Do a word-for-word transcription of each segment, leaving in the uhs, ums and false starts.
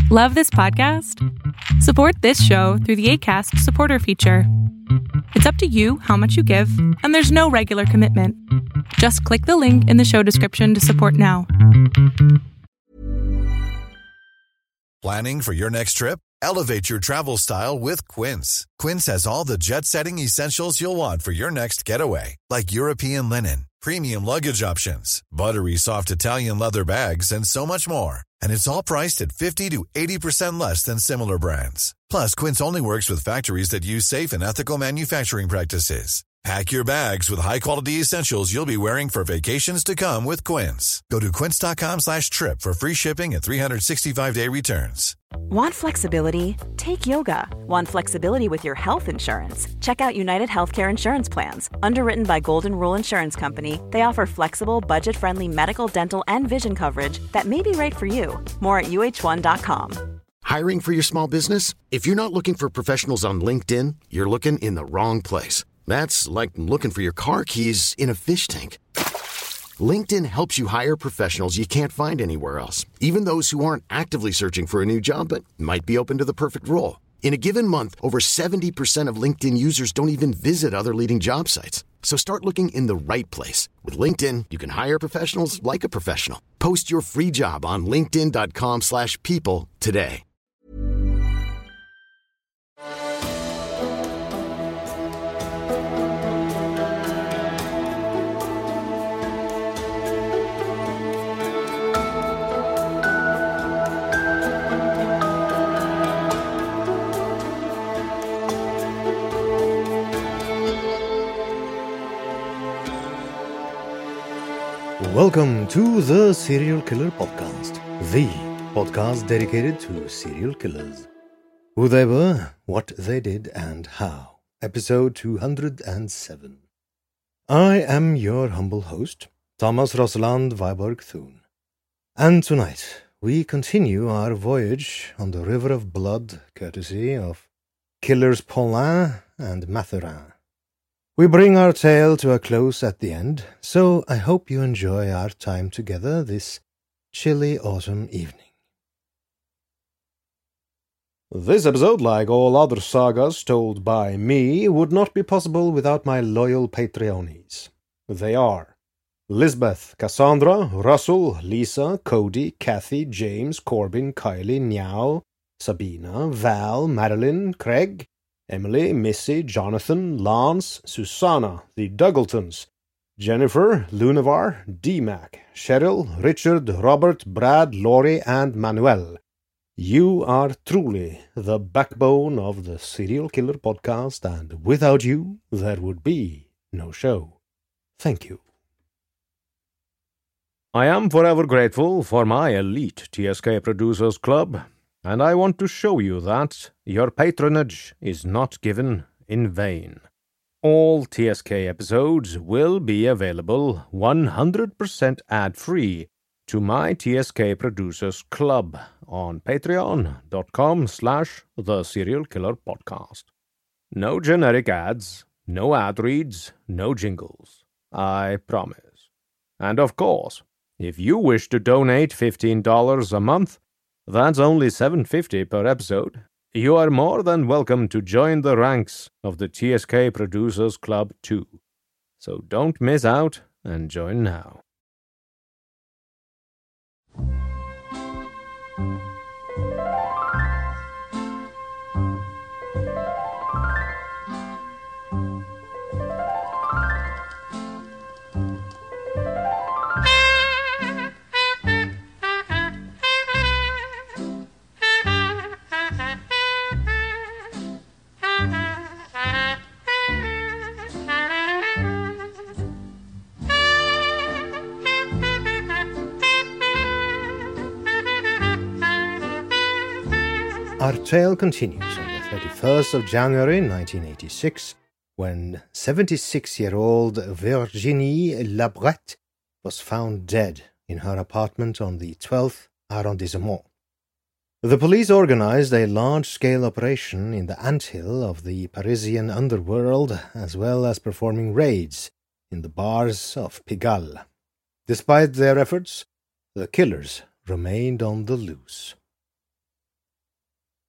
Love this podcast? Support this show through the Acast supporter feature. It's up to you how much you give, and there's no regular commitment. Just click the link in the show description to support now. Planning for your next trip? Elevate your travel style with Quince. Quince has all the jet-setting essentials you'll want for your next getaway, like European linen, premium luggage options, buttery soft Italian leather bags, and so much more. And it's all priced at fifty to eighty percent less than similar brands. Plus, Quince only works with factories that use safe and ethical manufacturing practices. Pack your bags with high-quality essentials you'll be wearing for vacations to come with Quince. Go to quince.com slash trip for free shipping and three sixty-five day returns. Want flexibility? Take yoga. Want flexibility with your health insurance? Check out United Healthcare Insurance Plans. Underwritten by Golden Rule Insurance Company, they offer flexible, budget-friendly medical, dental, and vision coverage that may be right for you. More at U H one dot com. Hiring for your small business? If you're not looking for professionals on LinkedIn, you're looking in the wrong place. That's like looking for your car keys in a fish tank. LinkedIn helps you hire professionals you can't find anywhere else, even those who aren't actively searching for a new job but might be open to the perfect role. In a given month, over seventy percent of LinkedIn users don't even visit other leading job sites. So start looking in the right place. With LinkedIn, you can hire professionals like a professional. Post your free job on linkedin.com slash people today. Welcome to the Serial Killer Podcast, the podcast dedicated to serial killers. Who they were, what they did, and how. Episode two hundred seven. I am your humble host, Thomas Rosland Viborg Thun. And tonight, we continue our voyage on the River of Blood, courtesy of Killers Paulin and Mathurin. We bring our tale to a close at the end, so I hope you enjoy our time together this chilly autumn evening. This episode, like all other sagas told by me, would not be possible without my loyal Patreonies. They are Lisbeth, Cassandra, Russell, Lisa, Cody, Kathy, James, Corbin, Kylie, Niao, Sabina, Val, Madeline, Craig, Emily, Missy, Jonathan, Lance, Susanna, the Dougletons, Jennifer, Lunavar, D-Mac, Cheryl, Richard, Robert, Brad, Laurie, and Manuel. You are truly the backbone of the Serial Killer Podcast, and without you, there would be no show. Thank you. I am forever grateful for my elite T S K Producers Club, and I want to show you that your patronage is not given in vain. All T S K episodes will be available one hundred percent ad-free to my T S K Producers Club on patreon.com slash the Serial Killer Podcast. No generic ads, no ad reads, no jingles. I promise. And of course, if you wish to donate fifteen dollars a month, that's only seven dollars and fifty cents per episode. You are more than welcome to join the ranks of the T S K Producers Club too. So don't miss out and join now. Our tale continues on the thirty-first of January nineteen eighty-six, when seventy-six-year-old Virginie Labrette was found dead in her apartment on the twelfth arrondissement. The police organized a large-scale operation in the anthill of the Parisian underworld, as well as performing raids in the bars of Pigalle. Despite their efforts, the killers remained on the loose.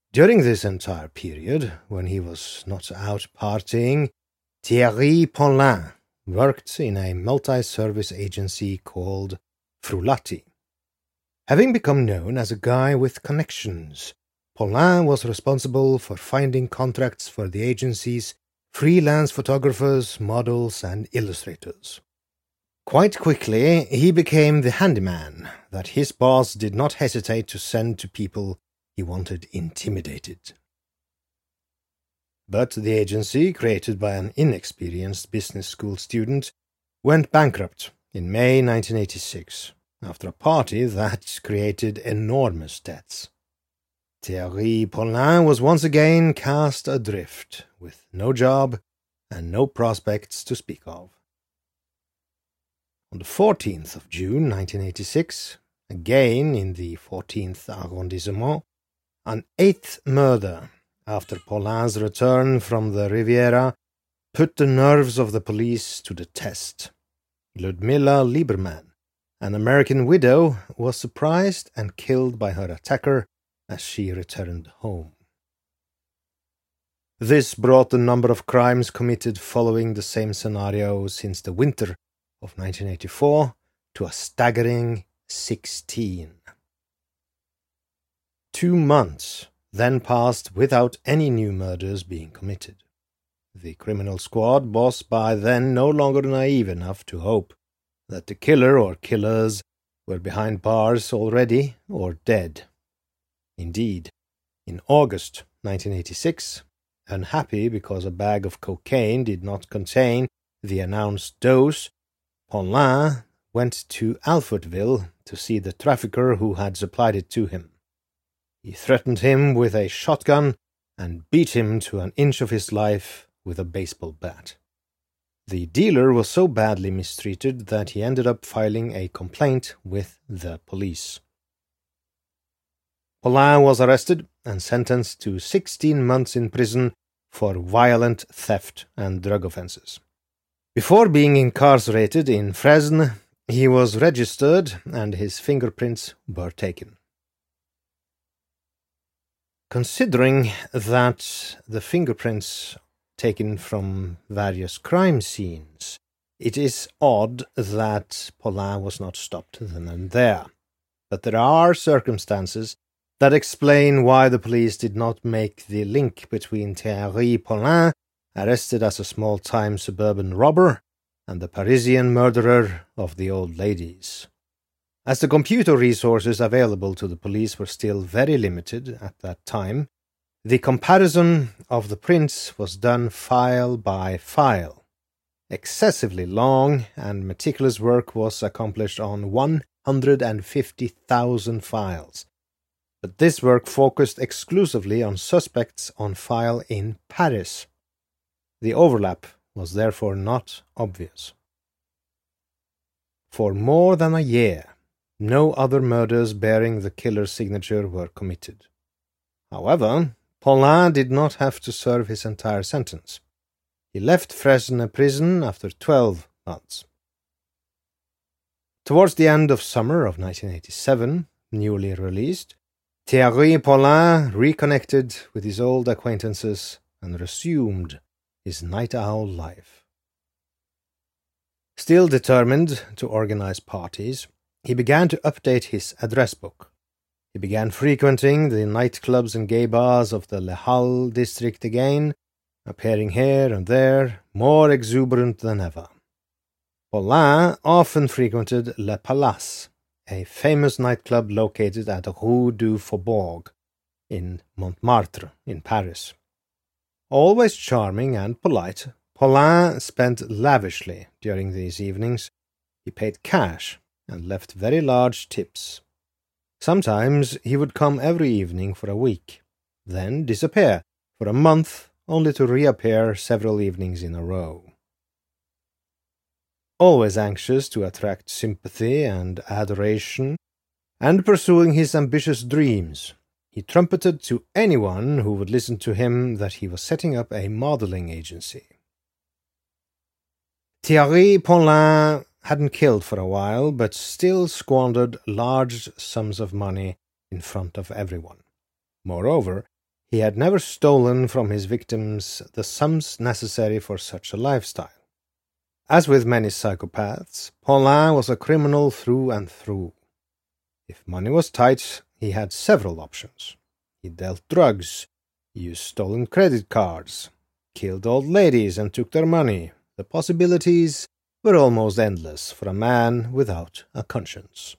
During this entire period, when he was not out partying, Thierry Paulin worked in a multi-service agency called Frullati. Having become known as a guy with connections, Paulin was responsible for finding contracts for the agency's freelance photographers, models, and illustrators. Quite quickly, he became the handyman that his boss did not hesitate to send to people he wanted intimidated. But the agency, created by an inexperienced business school student, went bankrupt in May nineteen eighty-six, after a party that created enormous debts. Thierry Paulin was once again cast adrift, with no job and no prospects to speak of. On the fourteenth of June nineteen eighty-six, again in the fourteenth arrondissement, an eighth murder, after Paulin's return from the Riviera, put the nerves of the police to the test. Ludmilla Lieberman, an American widow, was surprised and killed by her attacker as she returned home. This brought the number of crimes committed following the same scenario since the winter of nineteen eighty-four to a staggering sixteen. Two months then passed without any new murders being committed. The criminal squad was by then no longer naive enough to hope that the killer or killers were behind bars already or dead. Indeed, in August nineteen eighty-six, unhappy because a bag of cocaine did not contain the announced dose, Paulin went to Alfortville to see the trafficker who had supplied it to him. He threatened him with a shotgun and beat him to an inch of his life with a baseball bat. The dealer was so badly mistreated that he ended up filing a complaint with the police. Paulin was arrested and sentenced to sixteen months in prison for violent theft and drug offenses. Before being incarcerated in Fresnes, he was registered and his fingerprints were taken. Considering that the fingerprints taken from various crime scenes, it is odd that Paulin was not stopped then and there. But there are circumstances that explain why the police did not make the link between Thierry Paulin, arrested as a small-time suburban robber, and the Parisian murderer of the old ladies. As the computer resources available to the police were still very limited at that time, the comparison of the prints was done file by file. Excessively long and meticulous work was accomplished on one hundred fifty thousand files, but this work focused exclusively on suspects on file in Paris. The overlap was therefore not obvious. For more than a year, no other murders bearing the killer's signature were committed. However, Paulin did not have to serve his entire sentence. He left Fresnes prison after twelve months. Towards the end of summer of nineteen eighty-seven, newly released, Thierry Paulin reconnected with his old acquaintances and resumed his night owl life. Still determined to organize parties, he began to update his address book. He began frequenting the nightclubs and gay bars of the Le Halles district again, appearing here and there, more exuberant than ever. Paulin often frequented Le Palace, a famous nightclub located at Rue du Faubourg in Montmartre in Paris. Always charming and polite, Paulin spent lavishly during these evenings. He paid cash and left very large tips. Sometimes he would come every evening for a week, then disappear for a month, only to reappear several evenings in a row. Always anxious to attract sympathy and adoration, and pursuing his ambitious dreams, he trumpeted to anyone who would listen to him that he was setting up a modeling agency. Thierry Paulin hadn't killed for a while, but still squandered large sums of money in front of everyone. Moreover, he had never stolen from his victims the sums necessary for such a lifestyle. As with many psychopaths, Paulin was a criminal through and through. If money was tight, he had several options. He dealt drugs, used stolen credit cards, killed old ladies and took their money. The possibilities were almost endless for a man without a conscience.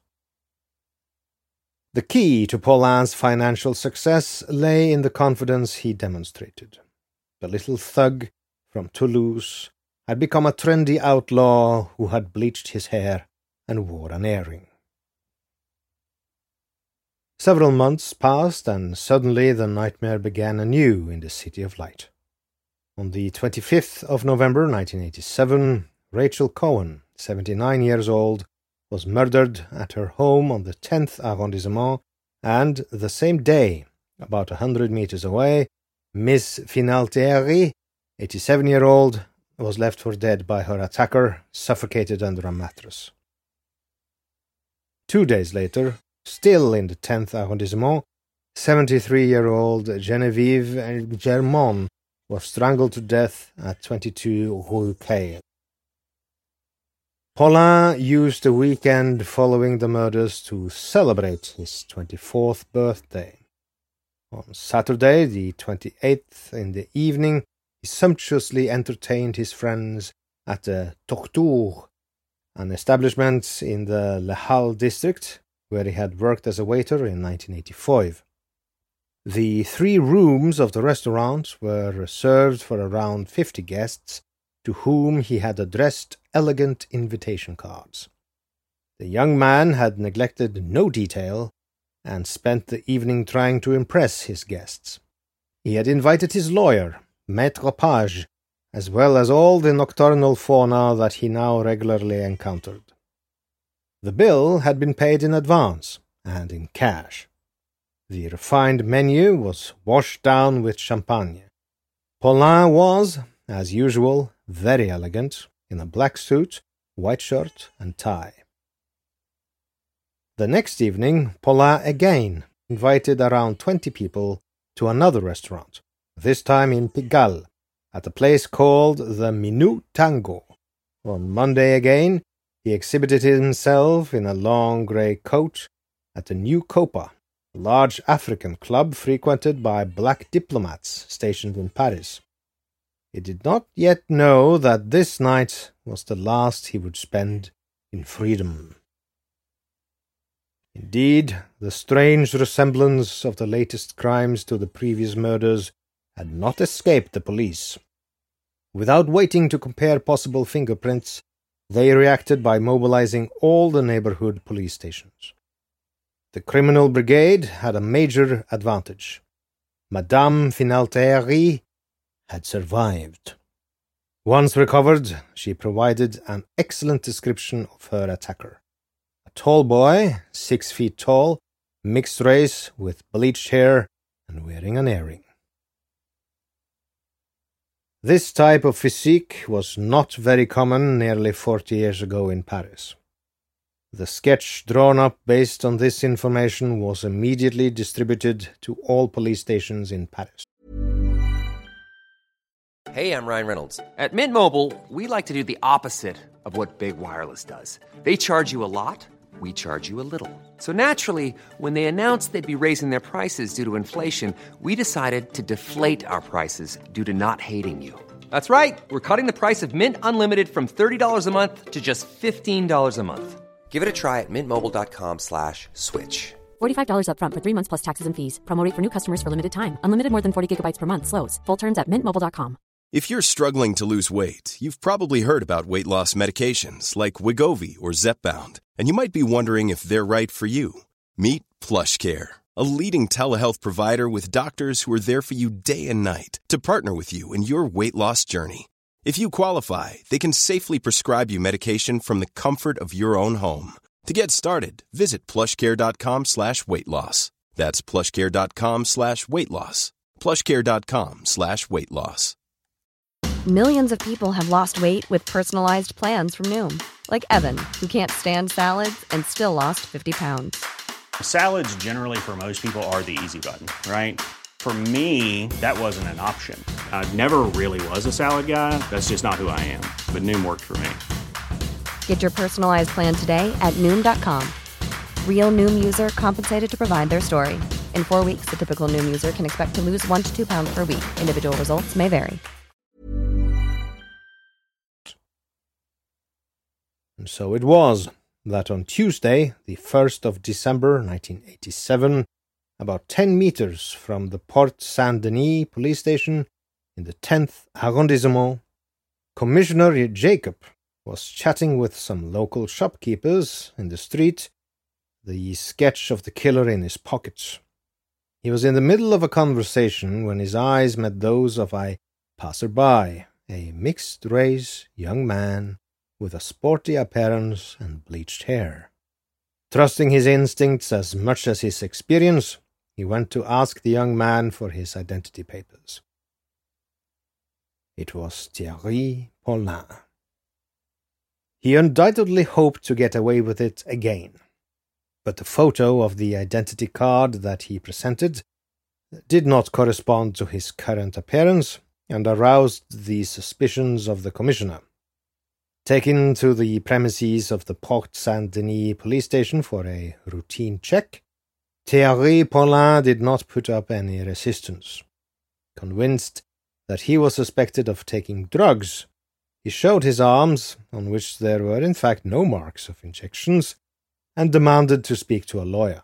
The key to Paulin's financial success lay in the confidence he demonstrated. The little thug from Toulouse had become a trendy outlaw who had bleached his hair and wore an earring. Several months passed, and suddenly the nightmare began anew in the City of Light. On the twenty-fifth of November nineteen eighty-seven, Rachel Cohen, seventy-nine years old, was murdered at her home on the tenth arrondissement, and the same day, about a hundred meters away, Miss Finalteri, eighty-seven-year-old, was left for dead by her attacker, suffocated under a mattress. Two days later, still in the tenth arrondissement, seventy-three-year-old Geneviève Germont was strangled to death at twenty-two Rue Caille. Paulin used the weekend following the murders to celebrate his twenty-fourth birthday. On Saturday, the twenty-eighth, in the evening, he sumptuously entertained his friends at the Torture, an establishment in the Le Halles district, where he had worked as a waiter in nineteen eighty-five. The three rooms of the restaurant were reserved for around fifty guests, to whom he had addressed elegant invitation cards. The young man had neglected no detail, and spent the evening trying to impress his guests. He had invited his lawyer, Maître Page, as well as all the nocturnal fauna that he now regularly encountered. The bill had been paid in advance, and in cash. The refined menu was washed down with champagne. Paulin was, as usual, very elegant, in a black suit, white shirt, and tie. The next evening, Paulin again invited around twenty people to another restaurant, this time in Pigalle, at a place called the Minute Tango. On Monday again, he exhibited himself in a long grey coat at the New Copa, a large African club frequented by black diplomats stationed in Paris. He did not yet know that this night was the last he would spend in freedom. Indeed, the strange resemblance of the latest crimes to the previous murders had not escaped the police. Without waiting to compare possible fingerprints, they reacted by mobilizing all the neighborhood police stations. The criminal brigade had a major advantage. Madame Finalteri had survived. Once recovered, she provided an excellent description of her attacker. A tall boy, six feet tall, mixed race, with bleached hair, and wearing an earring. This type of physique was not very common nearly forty years ago in Paris. The sketch drawn up based on this information was immediately distributed to all police stations in Paris. Hey, I'm Ryan Reynolds. At Mint Mobile, we like to do the opposite of what Big Wireless does. They charge you a lot, we charge you a little. So naturally, when they announced they'd be raising their prices due to inflation, we decided to deflate our prices due to not hating you. That's right. We're cutting the price of Mint Unlimited from thirty dollars a month to just fifteen dollars a month. Give it a try at mintmobile.com slash switch. forty-five dollars up front for three months plus taxes and fees. Promo rate for new customers for limited time. Unlimited more than forty gigabytes per month. Slows full terms at mint mobile dot com. If you're struggling to lose weight, you've probably heard about weight loss medications like Wegovy or Zepbound, and you might be wondering if they're right for you. Meet PlushCare, a leading telehealth provider with doctors who are there for you day and night to partner with you in your weight loss journey. If you qualify, they can safely prescribe you medication from the comfort of your own home. To get started, visit plushcare.com slash weight loss. That's plushcare.com slash weight loss. plushcare.com slash weight loss. Millions of people have lost weight with personalized plans from Noom. Like Evan, who can't stand salads and still lost fifty pounds. Salads generally for most people are the easy button, right? For me, that wasn't an option. I never really was a salad guy. That's just not who I am. But Noom worked for me. Get your personalized plan today at Noom dot com. Real Noom user compensated to provide their story. In four weeks, the typical Noom user can expect to lose one to two pounds per week. Individual results may vary. And so it was that on Tuesday, the first of December nineteen eighty-seven, about ten meters from the Porte Saint-Denis police station in the tenth arrondissement, Commissioner Jacob was chatting with some local shopkeepers in the street, the sketch of the killer in his pocket. He was in the middle of a conversation when his eyes met those of a passer-by, a mixed-race young man with a sporty appearance and bleached hair. Trusting his instincts as much as his experience, he went to ask the young man for his identity papers. It was Thierry Paulin. He undoubtedly hoped to get away with it again, but the photo of the identity card that he presented did not correspond to his current appearance and aroused the suspicions of the commissioner. Taken to the premises of the Porte Saint-Denis police station for a routine check, Thierry Paulin did not put up any resistance. Convinced that he was suspected of taking drugs, he showed his arms, on which there were in fact no marks of injections, and demanded to speak to a lawyer.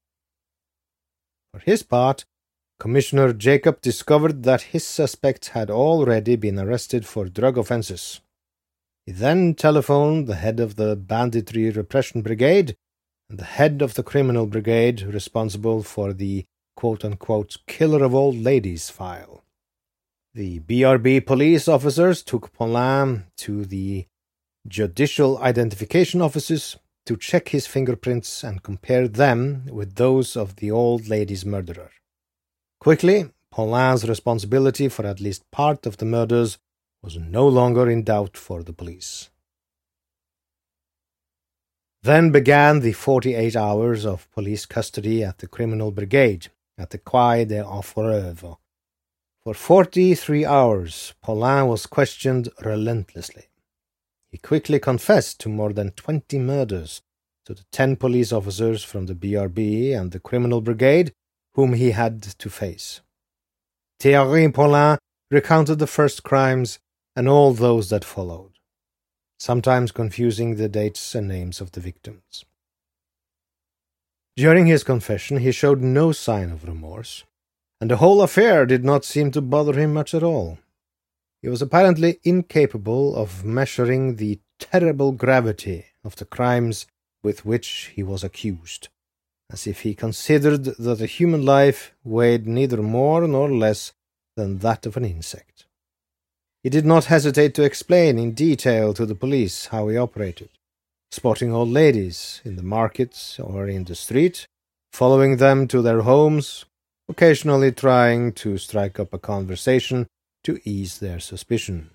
For his part, Commissioner Jacob discovered that his suspect had already been arrested for drug offences. He then telephoned the head of the Banditry Repression Brigade and the head of the Criminal Brigade responsible for the quote-unquote killer of old ladies file. The B R B police officers took Paulin to the judicial identification offices to check his fingerprints and compare them with those of the old lady's murderer. Quickly, Paulin's responsibility for at least part of the murders was no longer in doubt for the police. Then began the forty-eight hours of police custody at the Criminal Brigade at the Quai des Orfèvres. For forty-three hours, Paulin was questioned relentlessly. He quickly confessed to more than twenty murders to the ten police officers from the B R B and the Criminal Brigade whom he had to face. Thierry Paulin recounted the first crimes and all those that followed, sometimes confusing the dates and names of the victims. During his confession, he showed no sign of remorse, and the whole affair did not seem to bother him much at all. He was apparently incapable of measuring the terrible gravity of the crimes with which he was accused, as if he considered that a human life weighed neither more nor less than that of an insect. He did not hesitate to explain in detail to the police how he operated, spotting old ladies in the markets or in the street, following them to their homes, occasionally trying to strike up a conversation to ease their suspicion.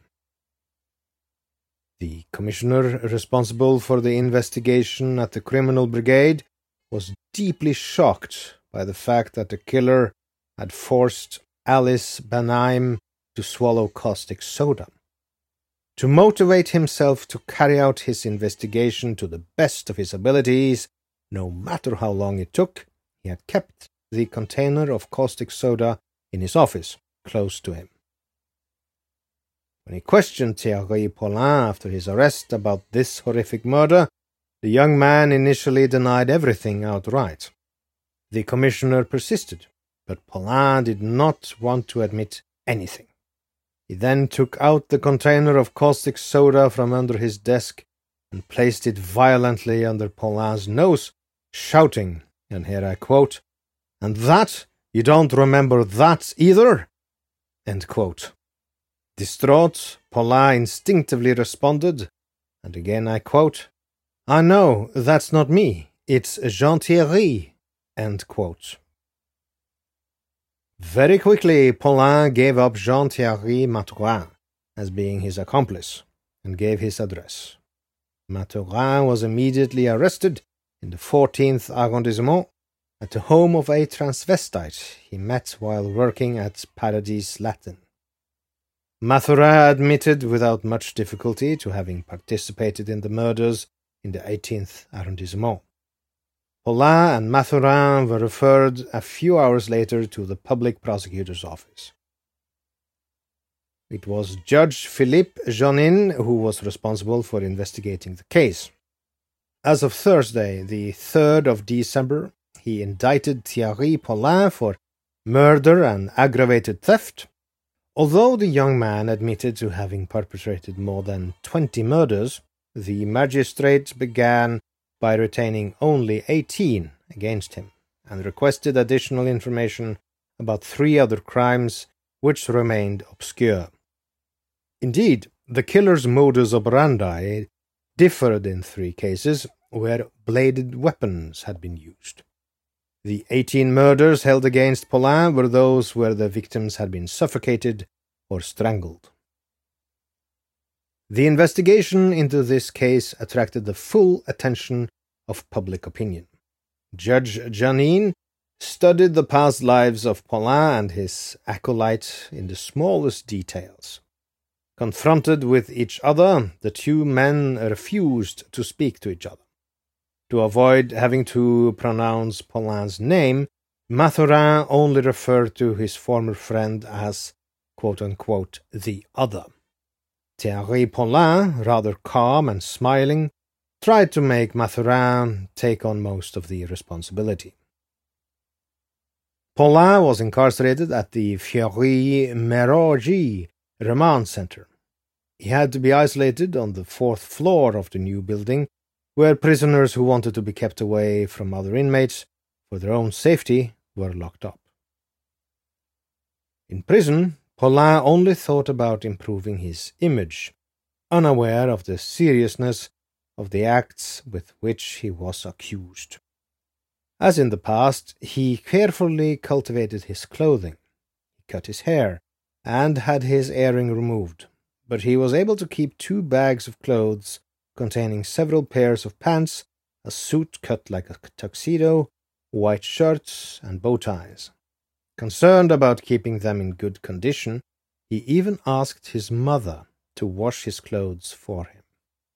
The commissioner responsible for the investigation at the Criminal Brigade was deeply shocked by the fact that the killer had forced Alice Banaim to swallow caustic soda. To motivate himself to carry out his investigation to the best of his abilities, no matter how long it took, he had kept the container of caustic soda in his office, close to him. When he questioned Thierry Paulin after his arrest about this horrific murder, the young man initially denied everything outright. The commissioner persisted, but Paulin did not want to admit anything. He then took out the container of caustic soda from under his desk and placed it violently under Paulin's nose, shouting, and here I quote, "And that? You don't remember that either?" End quote. Distraught, Paulin instinctively responded, and again I quote, "I know, that's not me. It's Jean-Thierry." End quote. Very quickly, Paulin gave up Jean-Thierry Mathurin as being his accomplice and gave his address. Mathurin was immediately arrested in the fourteenth arrondissement at the home of a transvestite he met while working at Paradis Latin. Mathurin admitted without much difficulty to having participated in the murders in the eighteenth arrondissement. Paulin and Mathurin were referred a few hours later to the public prosecutor's office. It was Judge Philippe Janin who was responsible for investigating the case. As of Thursday, the third of December, he indicted Thierry Paulin for murder and aggravated theft. Although the young man admitted to having perpetrated more than twenty murders, the magistrate began by retaining only eighteen against him and requested additional information about three other crimes which remained obscure. Indeed, the killer's modus operandi differed in three cases where bladed weapons had been used. The eighteen murders held against Paulin were those where the victims had been suffocated or strangled. The investigation into this case attracted the full attention of public opinion. Judge Janin studied the past lives of Paulin and his acolyte in the smallest details. Confronted with each other, the two men refused to speak to each other. To avoid having to pronounce Paulin's name, Mathurin only referred to his former friend as quote-unquote the other. Thierry Paulin, rather calm and smiling, tried to make Mathurin take on most of the responsibility. Paulin was incarcerated at the Fleury-Mérogis Remand Center. He had to be isolated on the fourth floor of the new building, where prisoners who wanted to be kept away from other inmates for their own safety were locked up. In prison, Paulin only thought about improving his image, unaware of the seriousness of the acts with which he was accused. As in the past, he carefully cultivated his clothing. He cut his hair and had his earring removed, but he was able to keep two bags of clothes containing several pairs of pants, a suit cut like a tuxedo, white shirts, and bow ties. Concerned about keeping them in good condition, he even asked his mother to wash his clothes for him.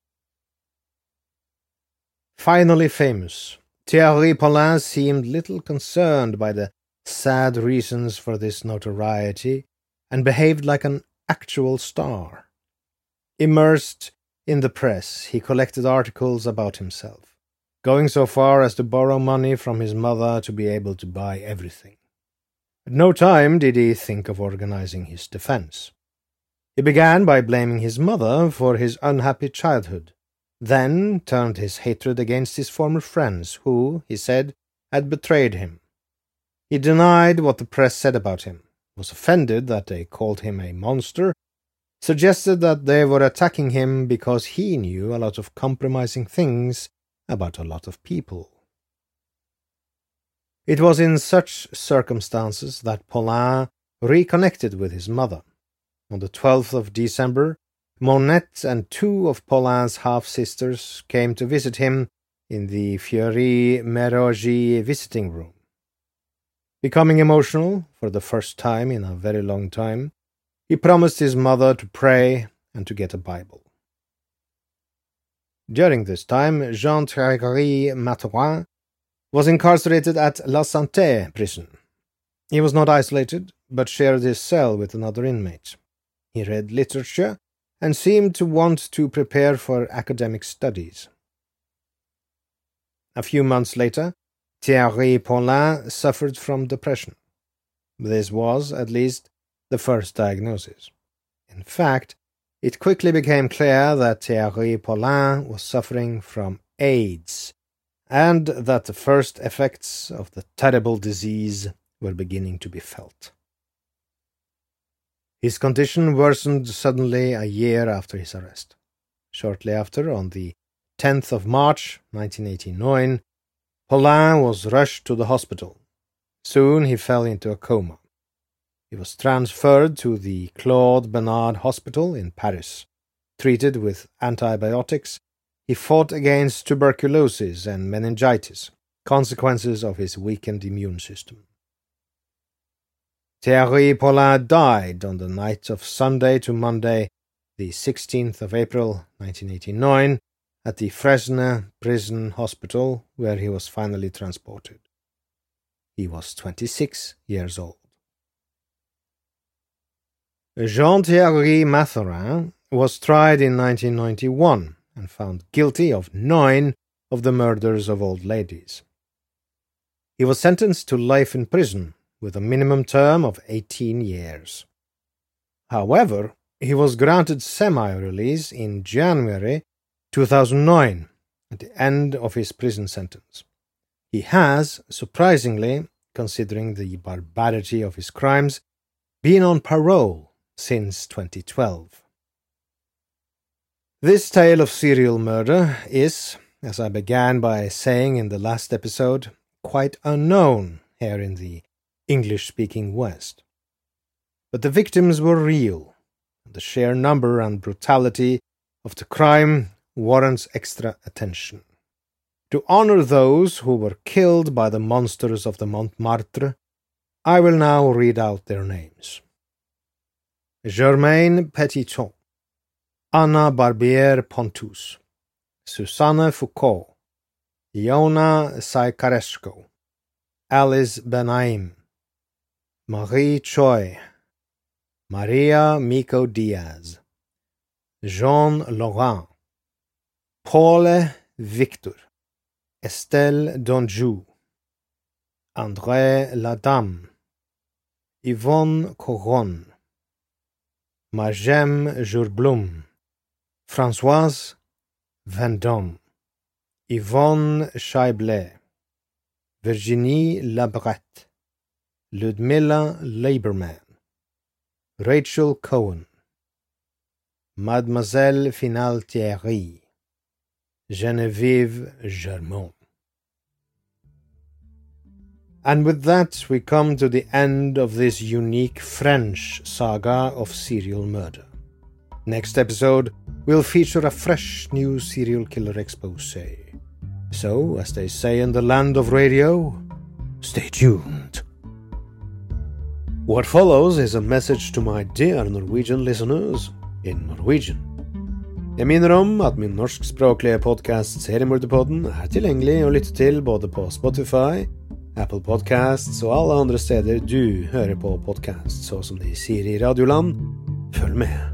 Finally famous, Thierry Paulin seemed little concerned by the sad reasons for this notoriety and behaved like an actual star. Immersed in the press, he collected articles about himself, going so far as to borrow money from his mother to be able to buy everything. At no time did he think of organizing his defense. He began by blaming his mother for his unhappy childhood, then turned his hatred against his former friends who, he said, had betrayed him. He denied what the press said about him, was offended that they called him a monster, suggested that they were attacking him because he knew a lot of compromising things about a lot of people. It was in such circumstances that Paulin reconnected with his mother. On the twelfth of December, Monette and two of Paulin's half-sisters came to visit him in the Fleury-Mérogis visiting room. Becoming emotional for the first time in a very long time, he promised his mother to pray and to get a Bible. During this time, Jean-Thierry Mathurin was incarcerated at La Santé prison. He was not isolated, but shared his cell with another inmate. He read literature and seemed to want to prepare for academic studies. A few months later, Thierry Paulin suffered from depression. This was, at least, the first diagnosis. In fact, it quickly became clear that Thierry Paulin was suffering from AIDS, and that the first effects of the terrible disease were beginning to be felt. His condition worsened suddenly a year after his arrest. Shortly after, on the tenth of March, nineteen eighty-nine, Paulin was rushed to the hospital. Soon he fell into a coma. He was transferred to the Claude Bernard Hospital in Paris. Treated with antibiotics, he fought against tuberculosis and meningitis, consequences of his weakened immune system. Thierry Paulin died on the night of Sunday to Monday, the sixteenth of April, nineteen eighty-nine, at the Fresnes Prison Hospital, where he was finally transported. He was twenty-six years old. Jean-Thierry Mathurin was tried in nineteen ninety-one and found guilty of nine of the murders of old ladies. He was sentenced to life in prison with a minimum term of eighteen years. However, he was granted semi-release in January two thousand nine, at the end of his prison sentence. He has, surprisingly, considering the barbarity of his crimes, been on parole since twenty twelve. This tale of serial murder is, as I began by saying in the last episode, quite unknown here in the English-speaking West. But the victims were real, and the sheer number and brutality of the crime warrants extra attention. To honor those who were killed by the monsters of the Montmartre, I will now read out their names. Germaine Petiton, Anna Barbier-Pontus, Susanne Foucault, Iona Saicarescu, Alice Benaim, Marie Choi, Maria Miko Diaz, Jean Laurent, Paul Victor, Estelle Donjou, André Ladame, Yvonne Coron, Marjem Jourblum, Françoise Vendôme, Yvonne Scheiblet, Virginie Labrette, Ludmilla Lieberman, Rachel Cohen, Mademoiselle Finale Thierry, Geneviève Germont. And with that, we come to the end of this unique French saga of serial murder. Next episode will feature a fresh new serial killer exposé. So, as they say in the land of radio, stay tuned. What follows is a message to my dear Norwegian listeners in Norwegian. Jeg minner om at min norskspråklige podcast Seriemorderpodden er tilgjengelig å lytte til både på Spotify, Apple Podcasts og alle andre steder du hører på podcast, så som de sier i Radioland. Følg med!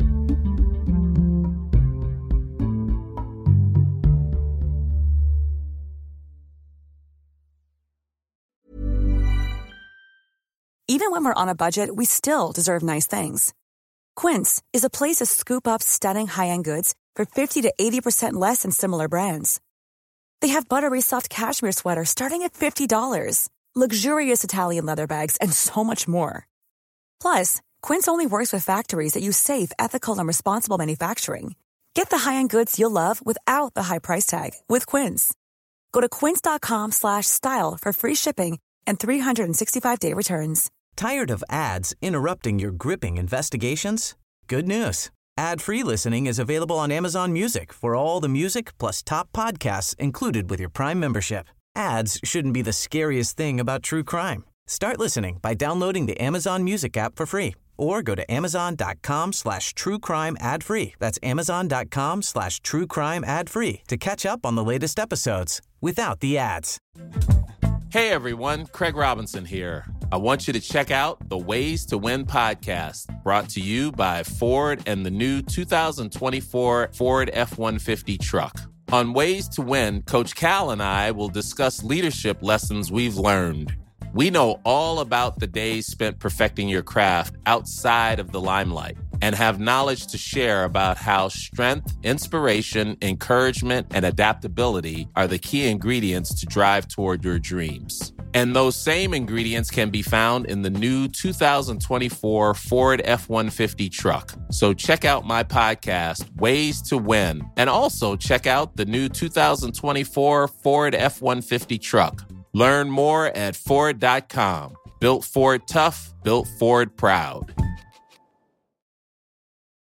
Even when we're on a budget, we still deserve nice things. Quince is a place to scoop up stunning high-end goods for fifty to eighty percent less than similar brands. They have buttery soft cashmere sweaters starting at fifty dollars, luxurious Italian leather bags, and so much more. Plus, Quince only works with factories that use safe, ethical, and responsible manufacturing. Get the high-end goods you'll love without the high price tag with Quince. Go to quince.com slash style for free shipping and three sixty-five day returns. Tired of ads interrupting your gripping investigations? Good news. Ad-free listening is available on Amazon Music for all the music plus top podcasts included with your Prime membership. Ads shouldn't be the scariest thing about true crime. Start listening by downloading the Amazon Music app for free or go to amazon.com slash true crime ad free. That's amazon.com slash true crime ad free to catch up on the latest episodes without the ads. Hey everyone, Craig Robinson here. I want you to check out the Ways to Win podcast, brought to you by Ford and the new two thousand twenty-four Ford F one fifty truck. On Ways to Win, Coach Cal and I will discuss leadership lessons we've learned. We know all about the days spent perfecting your craft outside of the limelight and have knowledge to share about how strength, inspiration, encouragement, and adaptability are the key ingredients to drive toward your dreams. And those same ingredients can be found in the new two thousand twenty-four Ford F one fifty truck. So check out my podcast, Ways to Win, and also check out the new two thousand twenty-four Ford F one fifty truck. Learn more at Ford dot com. Built Ford tough, built Ford proud.